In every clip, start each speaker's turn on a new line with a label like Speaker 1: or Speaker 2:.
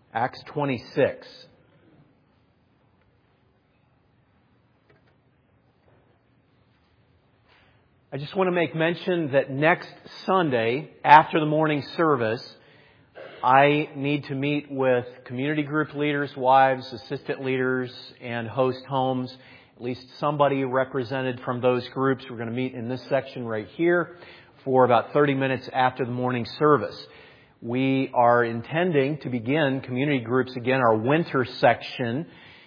Speaker 1: Acts 26. I just want to make mention that next Sunday, after the morning service, I need to meet with community group leaders, wives, assistant leaders, and host homes. At least somebody represented from those groups. We're going to meet in this section right here for about 30 minutes after the morning service. We are intending to begin community groups again, our winter section,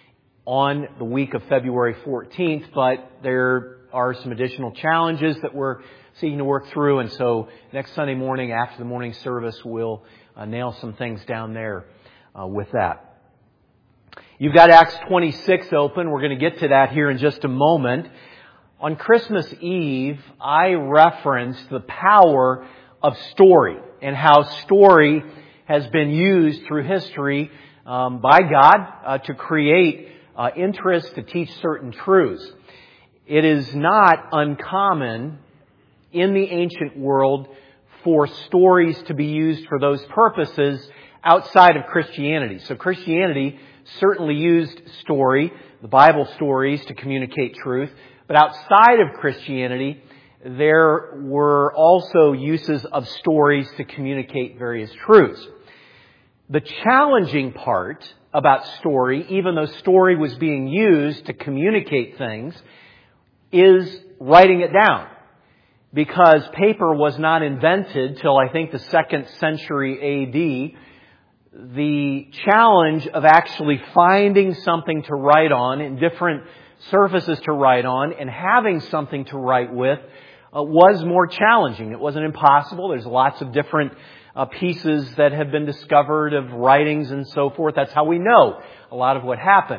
Speaker 1: on the week of February 14th, but there are some additional challenges that we're seeking to work through, and so next Sunday morning after the morning service, we'll nail some things down there with that. You've got Acts 26 open. We're going to get to that here in just a moment. On Christmas Eve, I referenced the power of story and how story has been used through history by God to create interest, to teach certain truths. It is not uncommon in the ancient world for stories to be used for those purposes outside of Christianity. So Christianity certainly used story, the Bible stories, to communicate truth. But outside of Christianity, there were also uses of stories to communicate various truths. The challenging part about story, even though story was being used to communicate things, is writing it down. Because paper was not invented till I think the 2nd century AD, the challenge of actually finding something to write on and different surfaces to write on and having something to write with was more challenging. It wasn't impossible. There's lots of different pieces that have been discovered of writings and so forth. That's how we know a lot of what happened.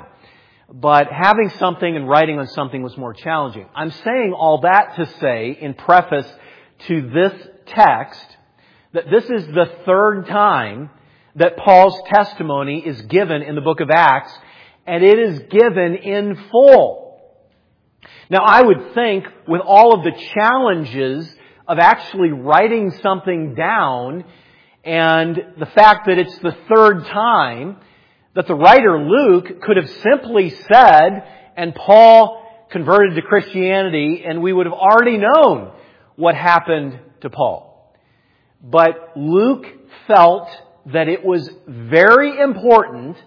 Speaker 1: But having something and writing on something was more challenging. I'm saying all that to say, in preface to this text, that this is the third time that Paul's testimony is given in the book of Acts, and it is given in full. Now, I would think with all of the challenges of actually writing something down and the fact that it's the third time, that the writer Luke could have simply said, and Paul converted to Christianity, and we would have already known what happened to Paul. But Luke felt that it was very important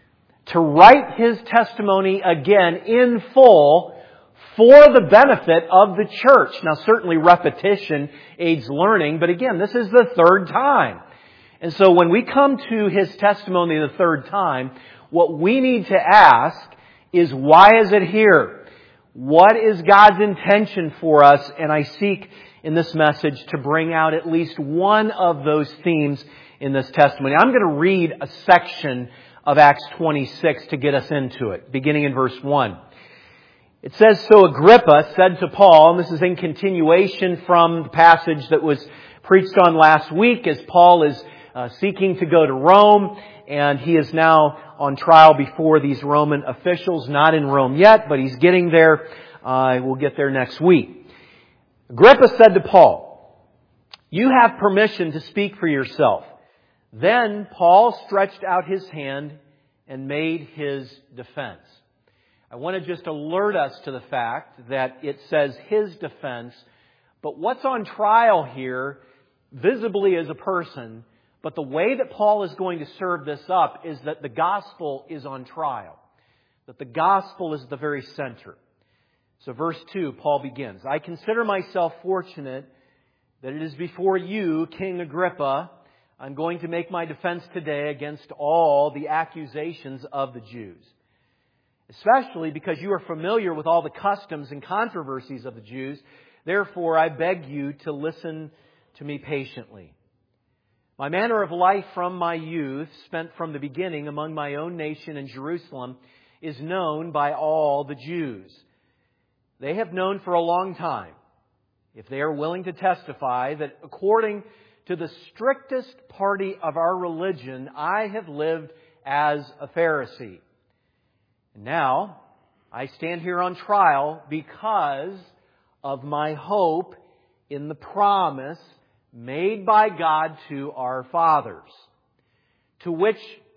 Speaker 1: to write his testimony again in full for the benefit of the church. Now, certainly repetition aids learning, but again, this is the third time. And so when we come to his testimony the third time, what we need to ask is, why is it here? What is God's intention for us? And I seek in this message to bring out at least one of those themes in this testimony. I'm going to read a section of Acts 26 to get us into it, beginning in verse 1. It says, "So Agrippa said to Paul," and this is in continuation from the passage that was preached on last week, as Paul is seeking to go to Rome, and he is now on trial before these Roman officials. Not in Rome yet, but he's getting there. We'll get there next week. Agrippa said to Paul, "You have permission to speak for yourself." Then Paul stretched out his hand and made his defense. I want to just alert us to the fact that it says his defense, but what's on trial here visibly is a person. But the way that Paul is going to serve this up is that the gospel is on trial. That the gospel is the very center. So verse 2, Paul begins, "I consider myself fortunate that it is before you, King Agrippa, I'm going to make my defense today against all the accusations of the Jews. Especially because you are familiar with all the customs and controversies of the Jews. Therefore, I beg you to listen to me patiently. My manner of life from my youth, spent from the beginning among my own nation in Jerusalem, is known by all the Jews. They have known for a long time, if they are willing to testify, that according to the strictest party of our religion, I have lived as a Pharisee. And now, I stand here on trial because of my hope in the promise made by God to our fathers, to which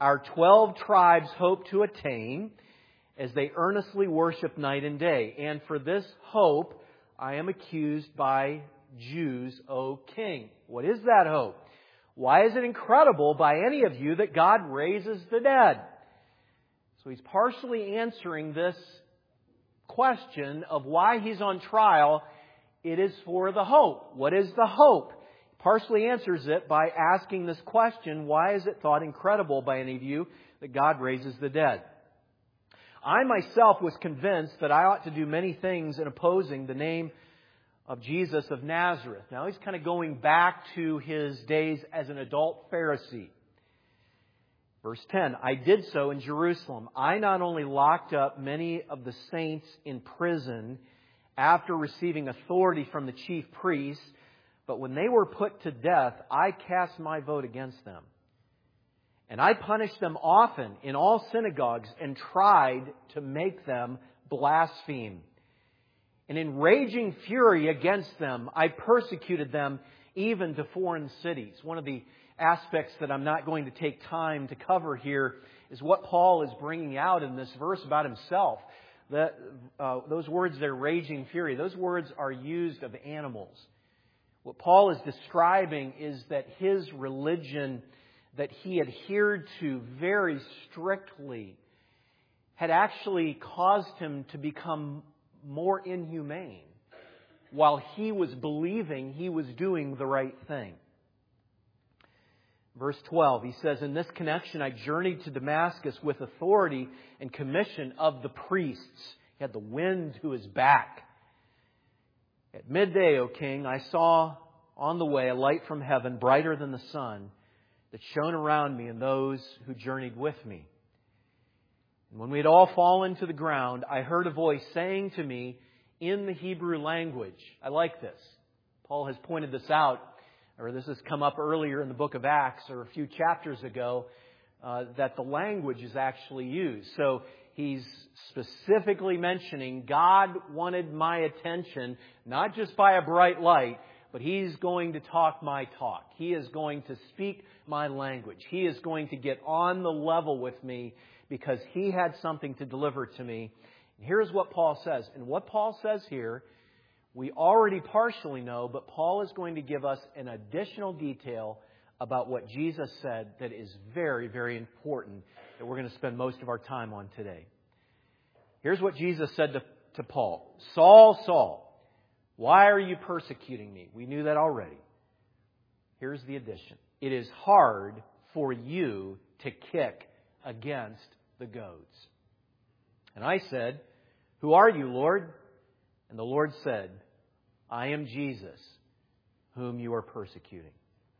Speaker 1: our 12 tribes hope to attain as they earnestly worship night and day. And for this hope I am accused by Jews, O king. What is that hope? Why is it incredible by any of you that God raises the dead? So he's partially answering this question of why he's on trial. It is for the hope. What is the hope? He partially answers it by asking this question, why is it thought incredible by any of you that God raises the dead? I myself was convinced that I ought to do many things in opposing the name of Jesus of Nazareth. Now he's kind of going back to his days as an adult Pharisee. Verse 10, I did so in Jerusalem. I not only locked up many of the saints in prison after receiving authority from the chief priests, but when they were put to death, I cast my vote against them. And I punished them often in all synagogues and tried to make them blaspheme. And in raging fury against them, I persecuted them even to foreign cities. One of the aspects that I'm not going to take time to cover here is what Paul is bringing out in this verse about himself. Those words there, raging fury, those words are used of animals. What Paul is describing is that his religion that he adhered to very strictly had actually caused him to become more inhumane while he was believing he was doing the right thing. Verse 12, he says, in this connection I journeyed to Damascus with authority and commission of the priests. He had the wind to his back. At midday, O king, I saw on the way a light from heaven, brighter than the sun, that shone around me and those who journeyed with me. And when we had all fallen to the ground, I heard a voice saying to me in the Hebrew language. I like this. Paul has pointed this out, or this has come up earlier in the book of Acts, or a few chapters ago, that the language is actually used. So he's specifically mentioning God wanted my attention, not just by a bright light, but He's going to talk my talk. He is going to speak my language. He is going to get on the level with me because He had something to deliver to me. And here's what Paul says. And what Paul says here, we already partially know, but Paul is going to give us an additional detail about what Jesus said that is very, very important that we're going to spend most of our time on today. Here's what Jesus said to Paul. Saul, Saul, why are you persecuting me? We knew that already. Here's the addition. It is hard for you to kick against the goads. And I said, who are you, Lord? And the Lord said, I am Jesus, whom you are persecuting.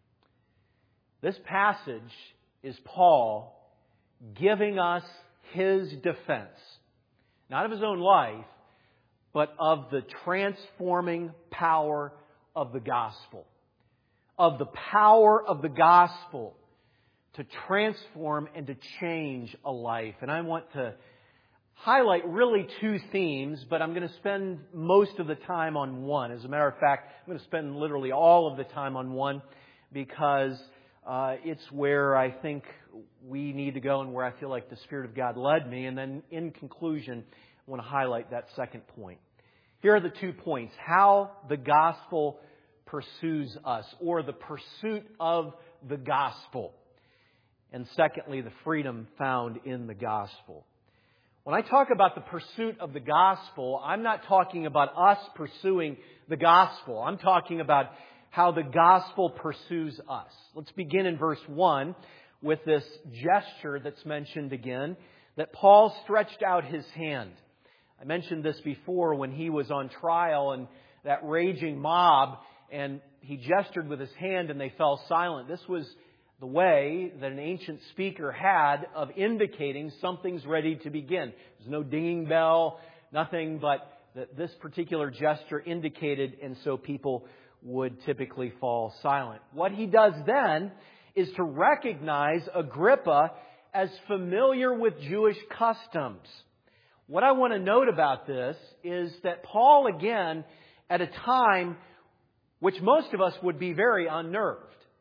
Speaker 1: This passage is Paul giving us his defense, not of his own life, but of the transforming power of the gospel. Of the power of the gospel to transform and to change a life. And I want to highlight really two themes, but I'm going to spend most of the time on one. As a matter of fact, I'm going to spend literally all of the time on one because it's where I think we need to go and where I feel like the Spirit of God led me. And then in conclusion, I want to highlight that second point. Here are the 2 points. How the gospel pursues us, or the pursuit of the gospel. And secondly, the freedom found in the gospel. When I talk about the pursuit of the gospel, I'm not talking about us pursuing the gospel. I'm talking about how the gospel pursues us. Let's begin in verse 1 with this gesture that's mentioned again, that Paul stretched out his hand. I mentioned this before when he was on trial and that raging mob, and he gestured with his hand and they fell silent. This was the way that an ancient speaker had of indicating something's ready to begin. There's no dinging bell, nothing, but that this particular gesture indicated, and so people would typically fall silent. What he does then is to recognize Agrippa as familiar with Jewish customs. What I want to note about this is that Paul, again, at a time which most of us would be very unnerved.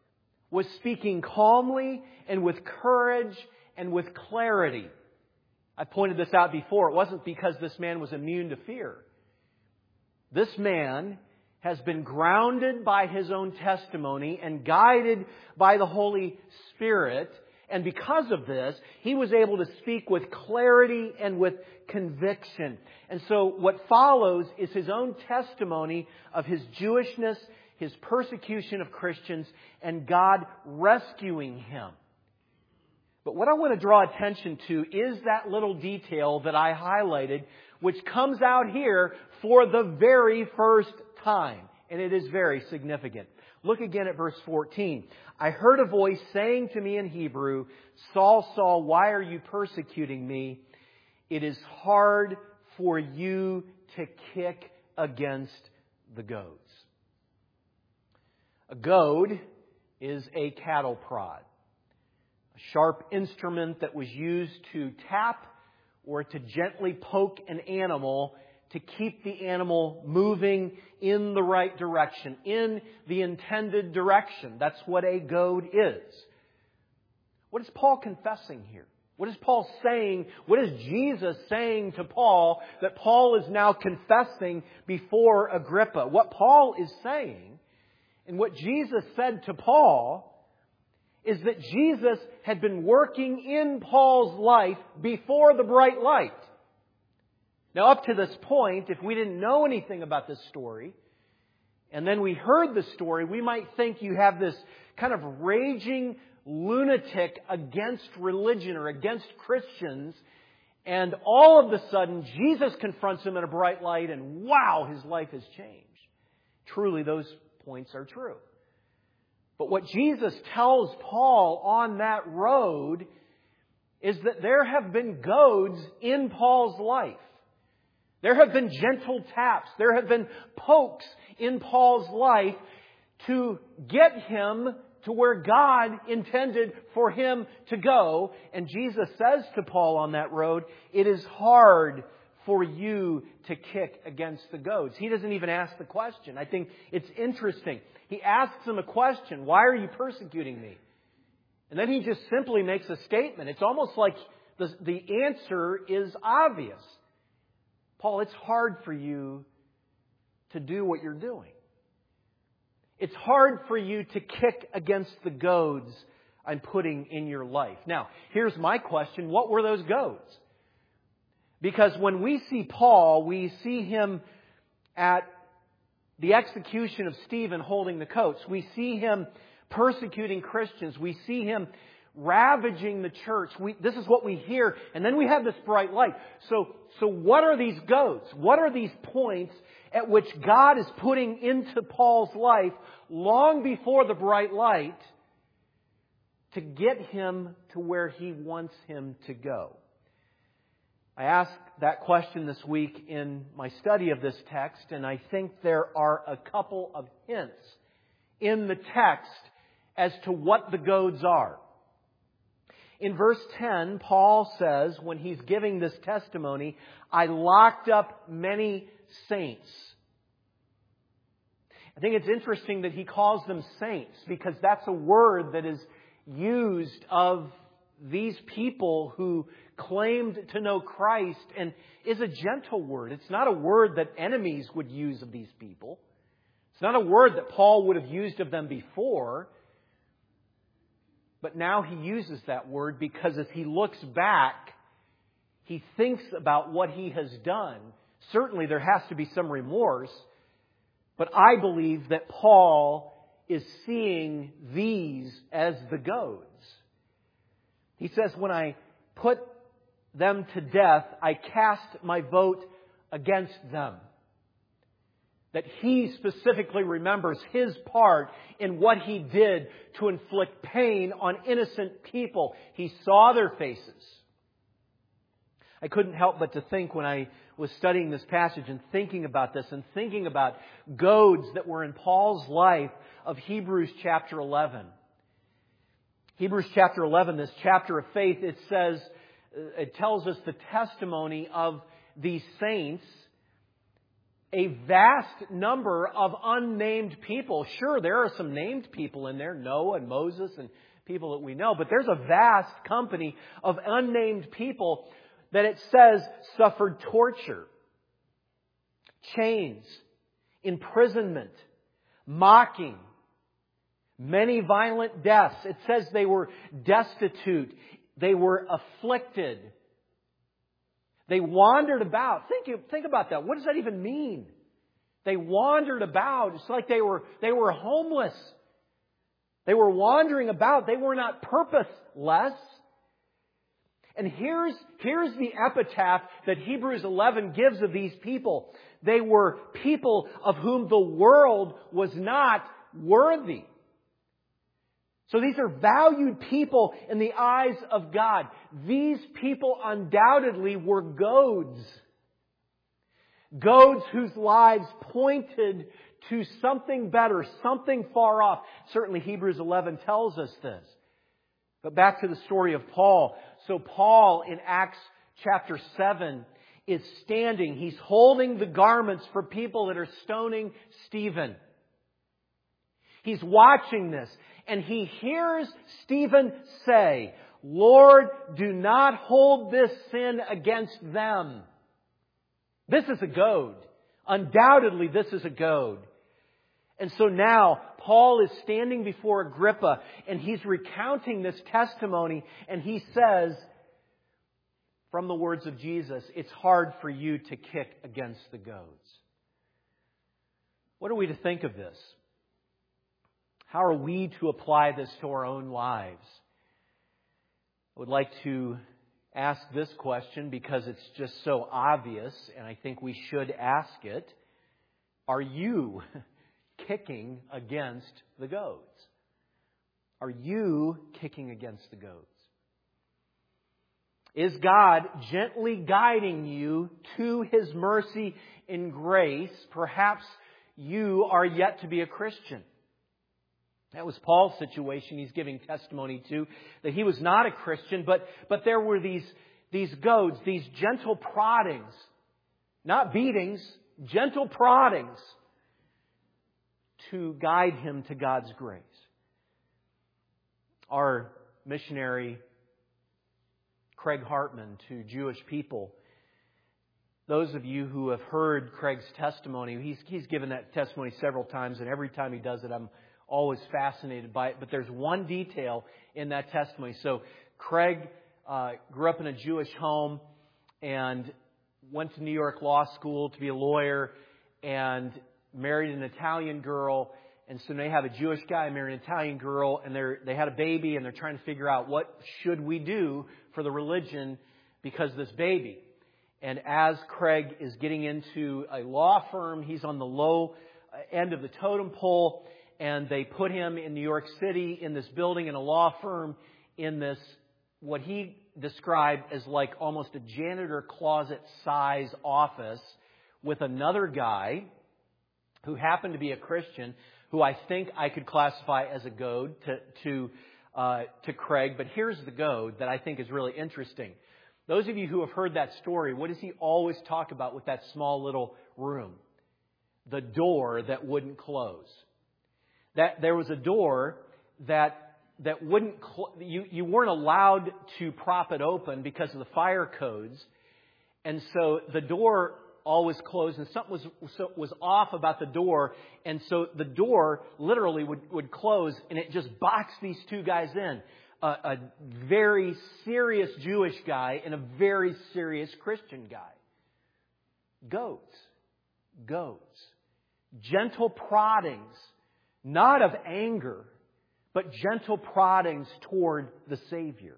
Speaker 1: was speaking calmly and with courage and with clarity. I pointed this out before. It wasn't because this man was immune to fear. This man has been grounded by his own testimony and guided by the Holy Spirit. And because of this, he was able to speak with clarity and with conviction. And so what follows is his own testimony of his Jewishness, his persecution of Christians, and God rescuing him. But what I want to draw attention to is that little detail that I highlighted, which comes out here for the very first time. And it is very significant. Look again at verse 14. I heard a voice saying to me in Hebrew, Saul, Saul, why are you persecuting me? It is hard for you to kick against the goads. A goad is a cattle prod. A sharp instrument that was used to tap or to gently poke an animal to keep the animal moving in the right direction, in the intended direction. That's what a goad is. What is Paul confessing here? What is Paul saying? What is Jesus saying to Paul that Paul is now confessing before Agrippa? What Paul is saying, and what Jesus said to Paul, is that Jesus had been working in Paul's life before the bright light. Now, up to this point, if we didn't know anything about this story, and then we heard the story, we might think you have this kind of raging lunatic against religion or against Christians, and all of a sudden, Jesus confronts him in a bright light, and wow, his life has changed. Truly, those points are true. But what Jesus tells Paul on that road is that there have been goads in Paul's life. There have been gentle taps. There have been pokes in Paul's life to get him to where God intended for him to go. And Jesus says to Paul on that road, it is hard for you to kick against the goads. He doesn't even ask the question. I think it's interesting. He asks him a question. Why are you persecuting me? And then he just simply makes a statement. It's almost like the answer is obvious. Paul, it's hard for you to do what you're doing. It's hard for you to kick against the goads I'm putting in your life. Now, here's my question. What were those goads? Because when we see Paul, we see him at the execution of Stephen holding the coats. We see him persecuting Christians. We see him ravaging the church. This is what we hear. And then we have this bright light. So what are these goads? What are these points at which God is putting into Paul's life long before the bright light to get him to where he wants him to go? I asked that question this week in my study of this text, and I think there are a couple of hints in the text as to what the goads are. In verse 10, Paul says, when he's giving this testimony, I locked up many saints. I think it's interesting that he calls them saints, because that's a word that is used of these people who claimed to know Christ, and is a gentle word. It's not a word that enemies would use of these people. It's not a word that Paul would have used of them before. But now he uses that word because as he looks back, he thinks about what he has done. Certainly there has to be some remorse, but I believe that Paul is seeing these as the goads. He says, when I put them to death, I cast my vote against them. That he specifically remembers his part in what he did to inflict pain on innocent people. He saw their faces. I couldn't help but to think when I was studying this passage and thinking about this and thinking about goads that were in Paul's life of Hebrews chapter 11. Hebrews chapter 11, this chapter of faith, it tells us the testimony of these saints a vast number of unnamed people. Sure, there are some named people in there, Noah and Moses and people that we know, but there's a vast company of unnamed people that it says suffered torture, chains, imprisonment, mocking, many violent deaths. It says they were destitute. They were afflicted. They wandered about. Think about that. What does that even mean? They wandered about. It's like they were homeless. They were wandering about. They were not purposeless. And here's the epitaph that Hebrews 11 gives of these people. They were people of whom the world was not worthy. So these are valued people in the eyes of God. These people undoubtedly were goads. Goads whose lives pointed to something better, something far off. Certainly Hebrews 11 tells us this. But back to the story of Paul. So Paul in Acts chapter 7 is standing. He's holding the garments for people that are stoning Stephen. He's watching this. And he hears Stephen say, "Lord, do not hold this sin against them." This is a goad. Undoubtedly, this is a goad. And so now, Paul is standing before Agrippa, and he's recounting this testimony, and he says, from the words of Jesus, it's hard for you to kick against the goads. What are we to think of this? How are we to apply this to our own lives? I would like to ask this question because it's just so obvious, and I think we should ask it. Are you kicking against the goads? Are you kicking against the goads? Is God gently guiding you to His mercy and grace? Perhaps you are yet to be a Christian. That was Paul's situation. He's giving testimony to that he was not a Christian, but there were these goads, these gentle proddings, not beatings, gentle proddings to guide him to God's grace. Our missionary Craig Hartman to Jewish people. Those of you who have heard Craig's testimony, he's given that testimony several times, and every time he does it, I'm always fascinated by it. But there's one detail in that testimony. So Craig grew up in a Jewish home and went to New York Law School to be a lawyer and married an Italian girl. And so they have a Jewish guy married an Italian girl, and they had a baby, and they're trying to figure out what should we do for the religion because of this baby. And as Craig is getting into a law firm, he's on the low end of the totem pole, and they put him in New York City in this building in a law firm in this, what he described as like almost a janitor closet size office with another guy who happened to be a Christian, who I think I could classify as a goad to Craig. But here's the goad that I think is really interesting. Those of you who have heard that story, what does he always talk about with that small little room? The door that wouldn't close. That there was a door that wouldn't you weren't allowed to prop it open because of the fire codes, and so the door always closed, and something was off about the door, and so the door literally would close, and it just boxed these two guys in, a very serious Jewish guy and a very serious Christian guy. Goads, gentle proddings. Not of anger, but gentle proddings toward the Savior.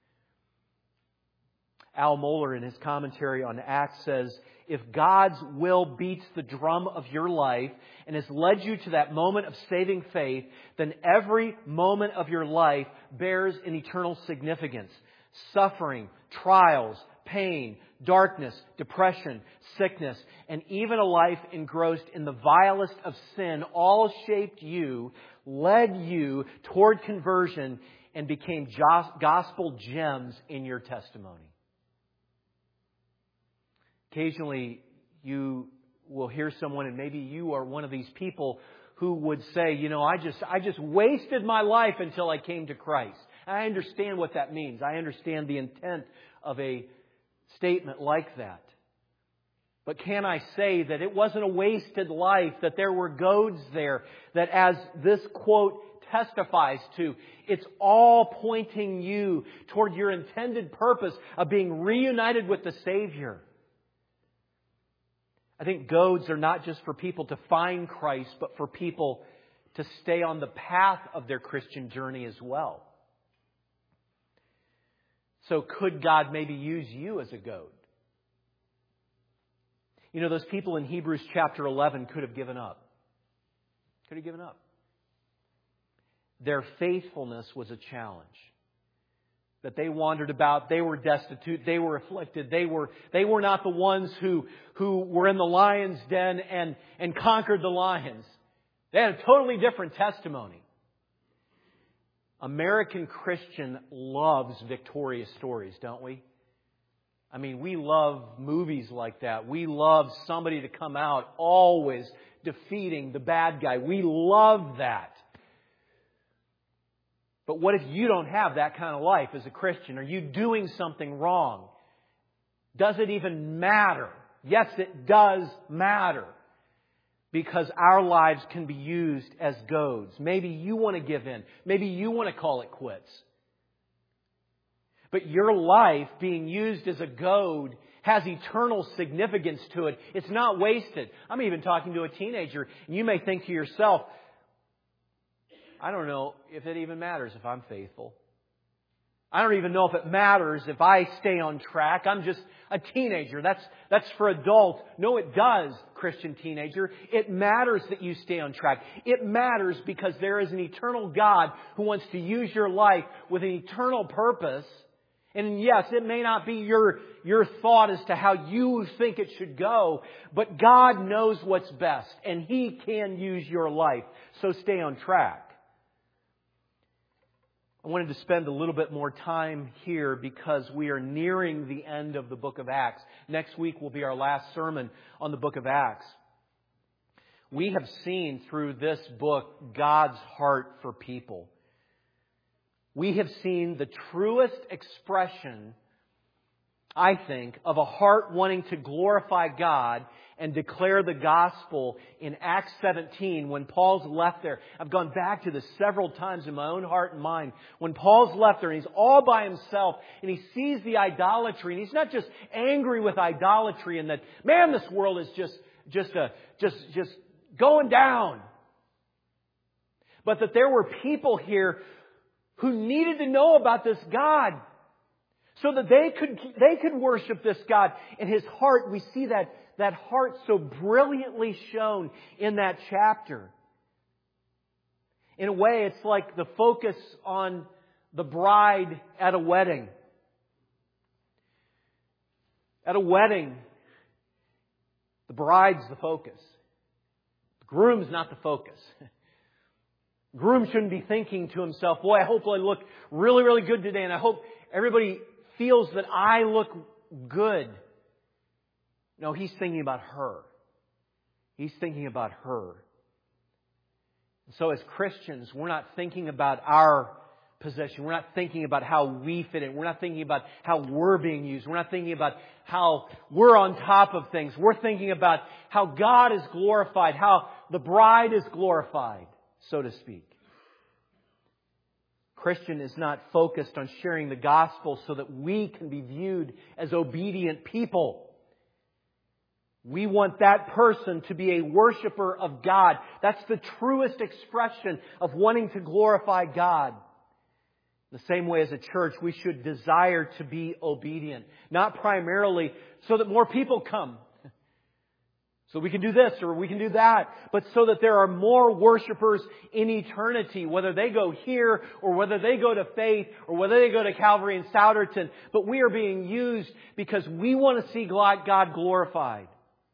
Speaker 1: Al Mohler in his commentary on Acts says, if God's will beats the drum of your life and has led you to that moment of saving faith, then every moment of your life bears an eternal significance. Suffering, trials, pain, darkness, depression, sickness, and even a life engrossed in the vilest of sin all shaped you, led you toward conversion, and became gospel gems in your testimony. Occasionally, you will hear someone, and maybe you are one of these people who would say, I just wasted my life until I came to Christ. I understand what that means. I understand the intent of a statement like that. But can I say that it wasn't a wasted life, that there were goads there, that as this quote testifies to, it's all pointing you toward your intended purpose of being reunited with the Savior. I think goads are not just for people to find Christ, but for people to stay on the path of their Christian journey as well. So could God maybe use you as a goad? Those people in Hebrews chapter 11 could have given up. Could have given up. Their faithfulness was a challenge. That they wandered about, they were destitute, they were afflicted, they were not the ones who were in the lion's den and conquered the lions. They had a totally different testimony. American Christian loves victorious stories, don't we? I mean, we love movies like that. We love somebody to come out always defeating the bad guy. We love that. But what if you don't have that kind of life as a Christian? Are you doing something wrong? Does it even matter? Yes, it does matter. Because our lives can be used as goads. Maybe you want to give in. Maybe you want to call it quits. But your life being used as a goad has eternal significance to it. It's not wasted. I'm even talking to a teenager, and you may think to yourself, I don't know if it even matters if I'm faithful. I don't even know if it matters if I stay on track. I'm just a teenager. That's for adults. No, it does, Christian teenager. It matters that you stay on track. It matters because there is an eternal God who wants to use your life with an eternal purpose. And yes, it may not be your thought as to how you think it should go, but God knows what's best, and He can use your life. So stay on track. I wanted to spend a little bit more time here because we are nearing the end of the book of Acts. Next week will be our last sermon on the book of Acts. We have seen through this book God's heart for people. We have seen the truest expression, I think, of a heart wanting to glorify God and declare the gospel in Acts 17 when Paul's left there. I've gone back to this several times in my own heart and mind. When Paul's left there and he's all by himself and he sees the idolatry, and he's not just angry with idolatry and that, man, this world is just going down. But that there were people here who needed to know about this God so that they could worship this God. In his heart, we see that heart so brilliantly shown in that chapter. In a way, it's like the focus on the bride at a wedding. At a wedding, the bride's the focus. The groom's not the focus. Groom shouldn't be thinking to himself, boy, I hope I look really, really good today, and I hope everybody feels that I look good. No, he's thinking about her. He's thinking about her. So as Christians, we're not thinking about our possession. We're not thinking about how we fit in. We're not thinking about how we're being used. We're not thinking about how we're on top of things. We're thinking about how God is glorified, how the bride is glorified, so to speak. Christian is not focused on sharing the gospel so that we can be viewed as obedient people. We want that person to be a worshiper of God. That's the truest expression of wanting to glorify God. The same way as a church, we should desire to be obedient. Not primarily so that more people come. So we can do this or we can do that. But so that there are more worshipers in eternity. Whether they go here or whether they go to Faith or whether they go to Calvary in Souderton. But we are being used because we want to see God glorified.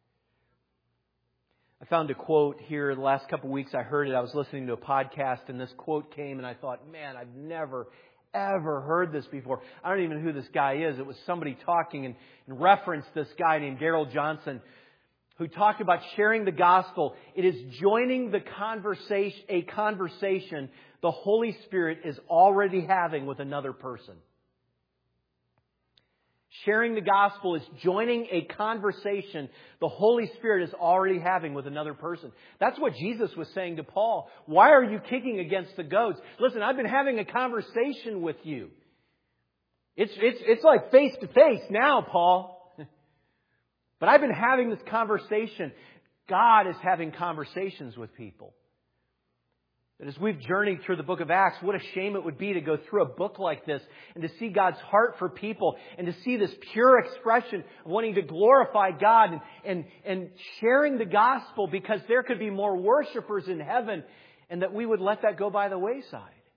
Speaker 1: I found a quote here the last couple of weeks. I heard it. I was listening to a podcast and this quote came and I thought, man, I've never, ever heard this before. I don't even know who this guy is. It was somebody talking and referenced this guy named Darrell Johnson, who talked about sharing the gospel. It is joining a conversation the Holy Spirit is already having with another person. Sharing the gospel is joining a conversation the Holy Spirit is already having with another person. That's what Jesus was saying to Paul. Why are you kicking against the goads? Listen, I've been having a conversation with you. It's like face to face now, Paul. But I've been having this conversation. God is having conversations with people. That as we've journeyed through the book of Acts, what a shame it would be to go through a book like this and to see God's heart for people and to see this pure expression of wanting to glorify God and sharing the gospel because there could be more worshipers in heaven, and that we would let that go by the wayside.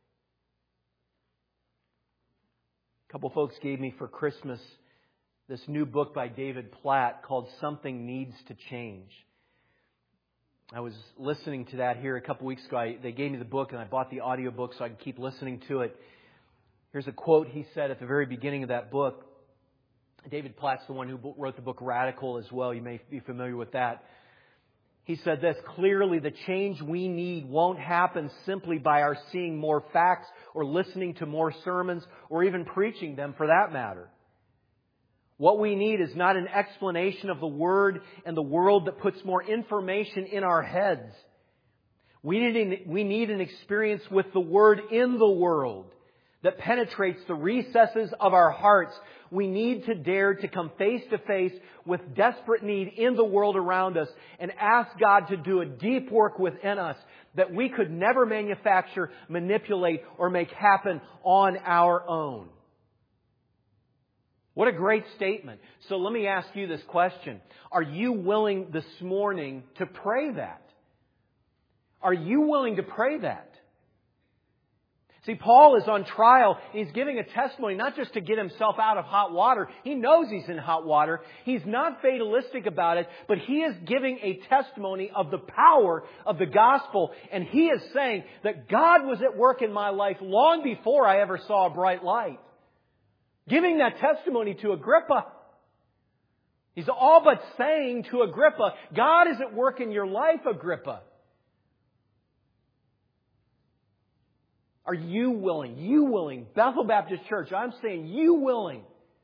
Speaker 1: A couple folks gave me for Christmas this new book by David Platt called Something Needs to Change. I was listening to that here a couple weeks ago. They gave me the book and I bought the audiobook so I could keep listening to it. Here's a quote he said at the very beginning of that book. David Platt's the one who wrote the book Radical as well. You may be familiar with that. He said this: clearly the change we need won't happen simply by our seeing more facts or listening to more sermons or even preaching them for that matter. What we need is not an explanation of the Word and the world that puts more information in our heads. We need an experience with the Word in the world that penetrates the recesses of our hearts. We need to dare to come face to face with desperate need in the world around us and ask God to do a deep work within us that we could never manufacture, manipulate, or make happen on our own. What a great statement. So let me ask you this question. Are you willing this morning to pray that? Are you willing to pray that? See, Paul is on trial. He's giving a testimony not just to get himself out of hot water. He knows he's in hot water. He's not fatalistic about it, but he is giving a testimony of the power of the gospel. And he is saying that God was at work in my life long before I ever saw a bright light. Giving that testimony to Agrippa. He's all but saying to Agrippa, God is at work in your life, Agrippa. Are you willing? You willing? Bethel Baptist Church, I'm saying you willing.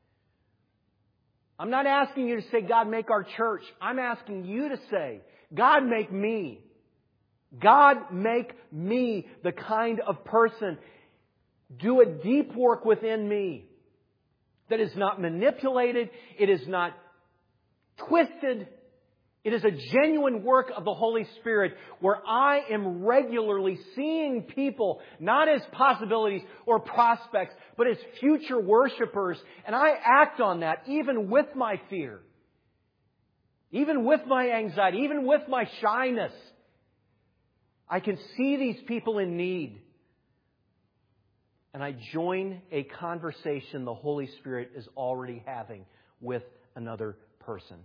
Speaker 1: I'm not asking you to say, God, make our church. I'm asking you to say, God, make me. God, make me the kind of person. Do a deep work within me. That is not manipulated. It is not twisted. It is a genuine work of the Holy Spirit where I am regularly seeing people not as possibilities or prospects, but as future worshipers. And I act on that even with my fear, even with my anxiety, even with my shyness. I can see these people in need. And I join a conversation the Holy Spirit is already having with another person.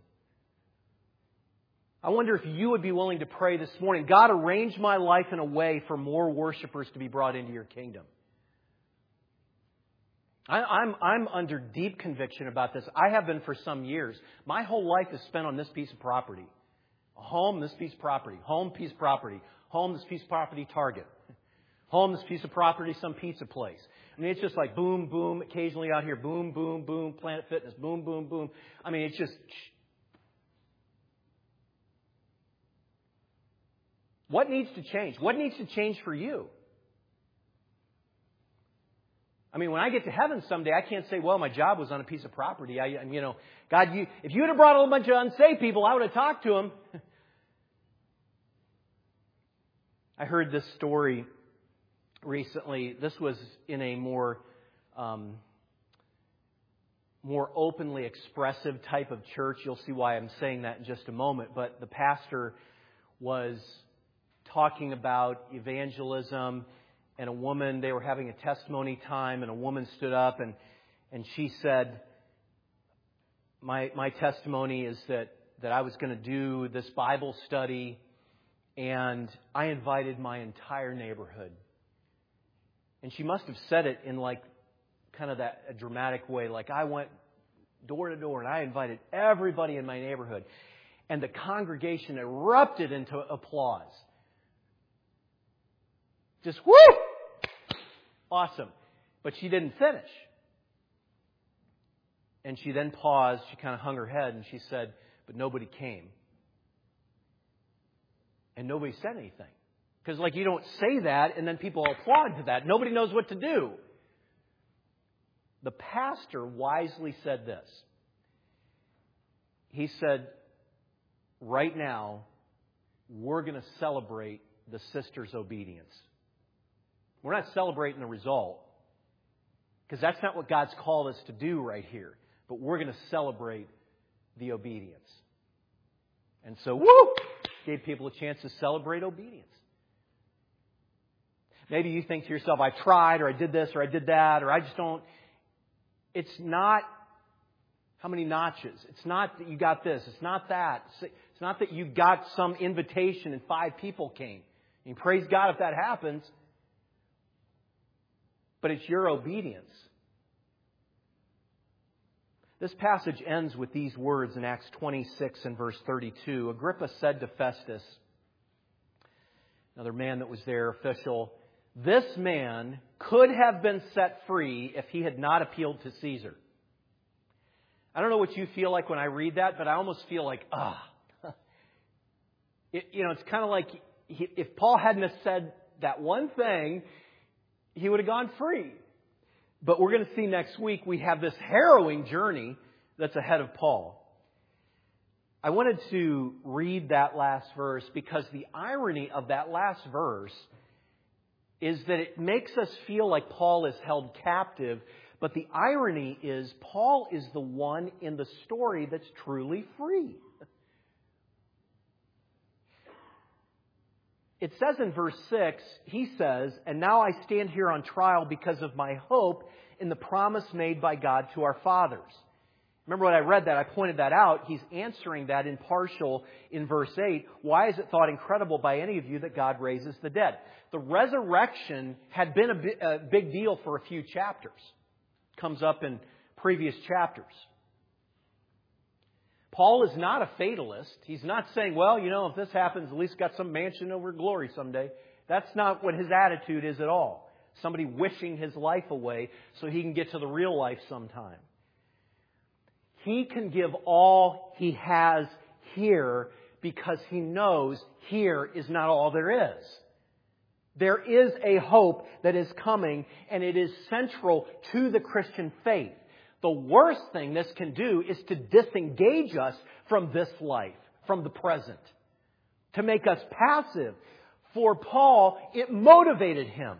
Speaker 1: I wonder if you would be willing to pray this morning, God, arrange my life in a way for more worshipers to be brought into your kingdom. I'm under deep conviction about this. I have been for some years. My whole life is spent on this piece of property. A home, this piece of property. Home, piece of property. Home, this piece of property, Target. Home, this piece of property, some pizza place. I mean, it's just like boom, boom, occasionally out here, boom, boom, boom, Planet Fitness, boom, boom, boom. I mean, it's just... What needs to change? What needs to change for you? I mean, when I get to heaven someday, I can't say, well, my job was on a piece of property. God, if you would have brought a whole bunch of unsaved people, I would have talked to them. I heard this story recently. This was in a more openly expressive type of church. You'll see why I'm saying that in just a moment. But the pastor was talking about evangelism, and a woman, they were having a testimony time, and a woman stood up and she said, my testimony is that I was going to do this Bible study, and I invited my entire neighborhood. And she must have said it in like kind of a dramatic way, like I went door to door and I invited everybody in my neighborhood. And the congregation erupted into applause. Just, woo! Awesome. But she didn't finish. And she then paused, she kind of hung her head, and she said, but nobody came. And nobody said anything. Because, you don't say that, and then people applaud to that. Nobody knows what to do. The pastor wisely said this. He said, right now, we're going to celebrate the sister's obedience. We're not celebrating the result, because that's not what God's called us to do right here. But we're going to celebrate the obedience. And so, woo! Gave people a chance to celebrate obedience. Maybe you think to yourself, I tried, or I did this, or I did that, or I just don't. It's not how many notches. It's not that you got this. It's not that. It's not that you got some invitation and 5 people came. And praise God if that happens. But it's your obedience. This passage ends with these words in Acts 26 and verse 32. Agrippa said to Festus, another man that was there, official, this man could have been set free if he had not appealed to Caesar. I don't know what you feel like when I read that, but I almost feel like, it's kind of like if Paul hadn't have said that one thing, he would have gone free. But we're going to see next week we have this harrowing journey that's ahead of Paul. I wanted to read that last verse because the irony of that last verse is that it makes us feel like Paul is held captive. But the irony is Paul is the one in the story that's truly free. It says in verse 6, he says, and now I stand here on trial because of my hope in the promise made by God to our fathers. Remember when I read that, I pointed that out. He's answering that in partial in verse 8. Why is it thought incredible by any of you that God raises the dead? The resurrection had been a big deal for a few chapters. It comes up in previous chapters. Paul is not a fatalist. He's not saying, well, if this happens, at least got some mansion over glory someday. That's not what his attitude is at all. Somebody wishing his life away so he can get to the real life sometime. He can give all he has here because he knows here is not all there is. There is a hope that is coming, and it is central to the Christian faith. The worst thing this can do is to disengage us from this life, from the present, to make us passive. For Paul, it motivated him.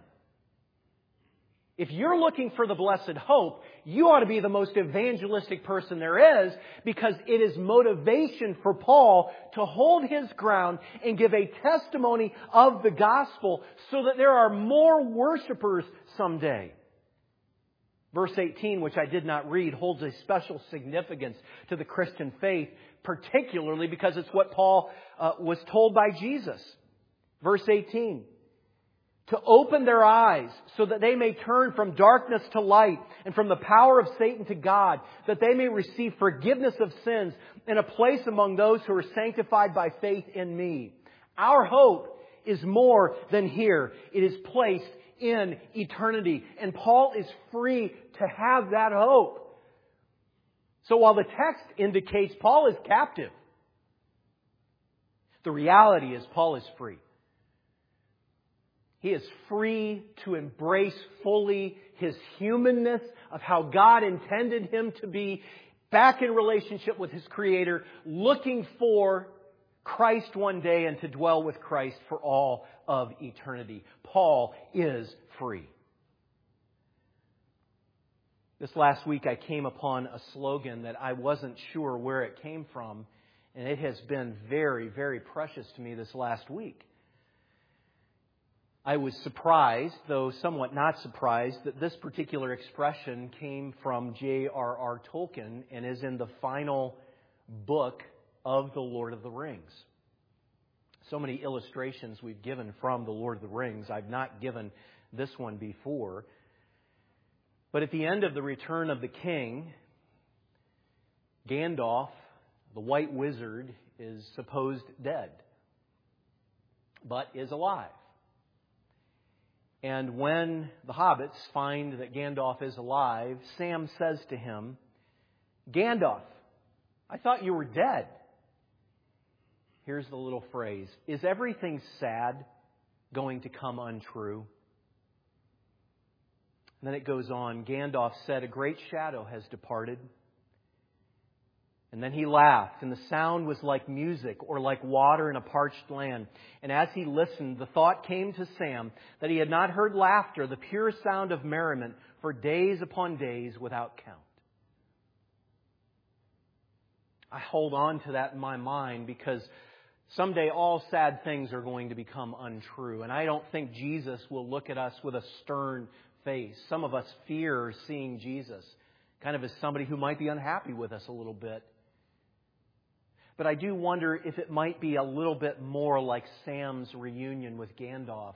Speaker 1: If you're looking for the blessed hope, you ought to be the most evangelistic person there is, because it is motivation for Paul to hold his ground and give a testimony of the gospel so that there are more worshipers someday. Verse 18, which I did not read, holds a special significance to the Christian faith, particularly because it's what Paul was told by Jesus. Verse 18, to open their eyes so that they may turn from darkness to light and from the power of Satan to God, that they may receive forgiveness of sins and a place among those who are sanctified by faith in me. Our hope is more than here. It is placed in eternity. And Paul is free to have that hope. So while the text indicates Paul is captive, the reality is Paul is free. He is free to embrace fully his humanness of how God intended him to be, back in relationship with his Creator, looking for Christ one day and to dwell with Christ for all of eternity. Paul is free. This last week I came upon a slogan that I wasn't sure where it came from, and it has been very, very precious to me this last week. I was surprised, though somewhat not surprised, that this particular expression came from J.R.R. Tolkien and is in the final book of The Lord of the Rings. So many illustrations we've given from The Lord of the Rings. I've not given this one before. But at the end of The Return of the King, Gandalf, the White Wizard, is supposed dead, but is alive. And when the hobbits find that Gandalf is alive, Sam says to him, "Gandalf, I thought you were dead." Here's the little phrase, "Is everything sad going to come untrue?" And then it goes on, Gandalf said, "A great shadow has departed." And then he laughed, and the sound was like music or like water in a parched land. And as he listened, the thought came to Sam that he had not heard laughter, the pure sound of merriment, for days upon days without count. I hold on to that in my mind because someday all sad things are going to become untrue. And I don't think Jesus will look at us with a stern face. Some of us fear seeing Jesus, kind of as somebody who might be unhappy with us a little bit. But I do wonder if it might be a little bit more like Sam's reunion with Gandalf.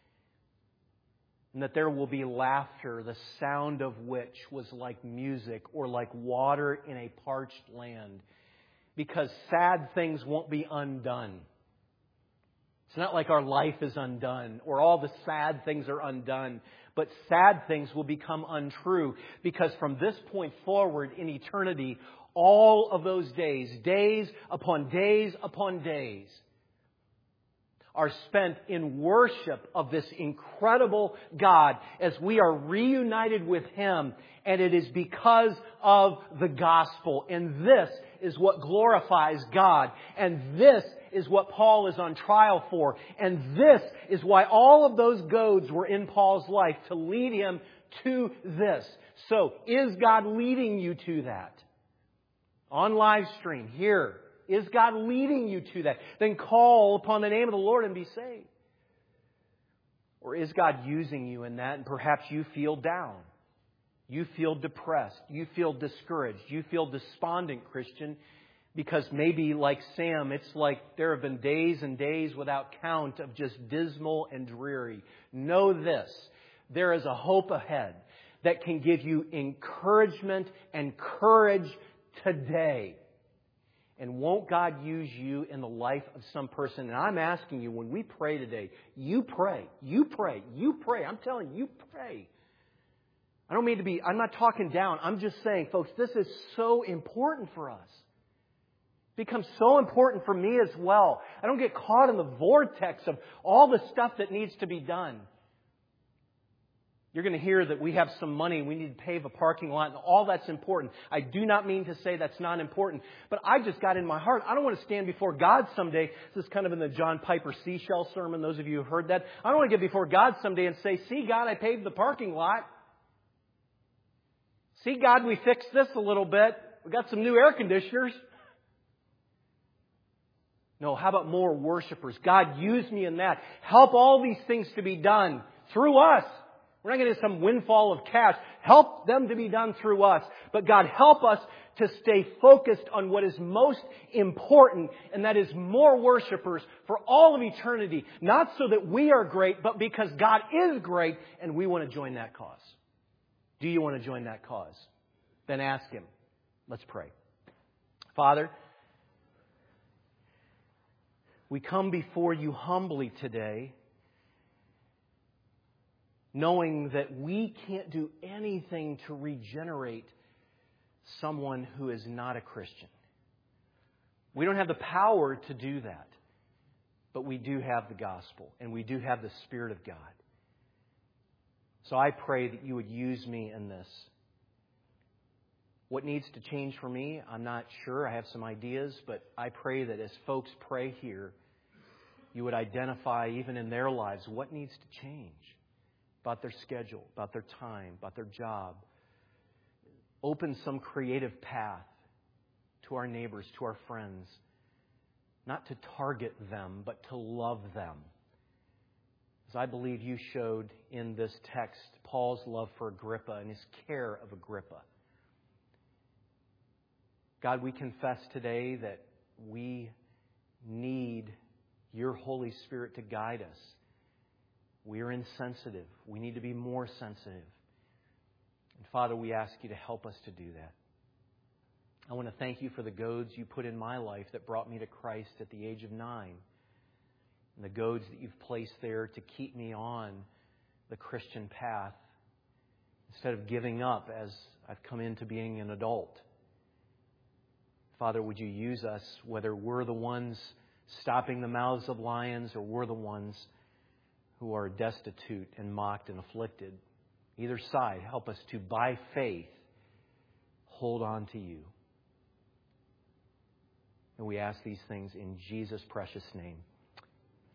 Speaker 1: And that there will be laughter, the sound of which was like music or like water in a parched land. Because sad things won't be undone. It's not like our life is undone or all the sad things are undone. But sad things will become untrue. Because from this point forward in eternity, all of those days, days upon days upon days, are spent in worship of this incredible God as we are reunited with Him. And it is because of the gospel. And this is what glorifies God. And this is what Paul is on trial for. And this is why all of those goads were in Paul's life, to lead him to this. So, is God leading you to that? On live stream, here. Is God leading you to that? Then call upon the name of the Lord and be saved. Or is God using you in that and perhaps you feel down? You feel depressed. You feel discouraged. You feel despondent, Christian, because maybe like Sam, it's like there have been days and days without count of just dismal and dreary. Know this, there is a hope ahead that can give you encouragement and courage today. And won't God use you in the life of some person? And I'm asking you, when we pray today, you pray, you pray, you pray. I'm telling you, pray. I don't mean to be, I'm not talking down. I'm just saying, folks, this is so important for us. It becomes so important for me as well. I don't get caught in the vortex of all the stuff that needs to be done. You're going to hear that we have some money, we need to pave a parking lot, and all that's important. I do not mean to say that's not important, but I just got in my heart, I don't want to stand before God someday. This is kind of in the John Piper seashell sermon, those of you who have heard that. I don't want to get before God someday and say, "See, God, I paved the parking lot. See, God, we fixed this a little bit. We got some new air conditioners." No, how about more worshipers? God, use me in that. Help all these things to be done through us. We're not going to get some windfall of cash. Help them to be done through us. But God, help us to stay focused on what is most important, and that is more worshipers for all of eternity. Not so that we are great, but because God is great, and we want to join that cause. Do you want to join that cause? Then ask Him. Let's pray. Father, we come before You humbly today, knowing that we can't do anything to regenerate someone who is not a Christian. We don't have the power to do that. But we do have the gospel, and we do have the Spirit of God. So I pray that You would use me in this. What needs to change for me, I'm not sure. I have some ideas, but I pray that as folks pray here, You would identify even in their lives what needs to change about their schedule, about their time, about their job. Open some creative path to our neighbors, to our friends. Not to target them, but to love them. As I believe You showed in this text, Paul's love for Agrippa and his care of Agrippa. God, we confess today that we need Your Holy Spirit to guide us. We are insensitive. We need to be more sensitive. And Father, we ask You to help us to do that. I want to thank you for the goads you put in my life that brought me to Christ at the age of 9. And the goads that you've placed there to keep me on the Christian path instead of giving up as I've come into being an adult. Father, would you use us, whether we're the ones stopping the mouths of lions or we're the ones who are destitute and mocked and afflicted. Either side, help us to, by faith, hold on to you. And we ask these things in Jesus' precious name.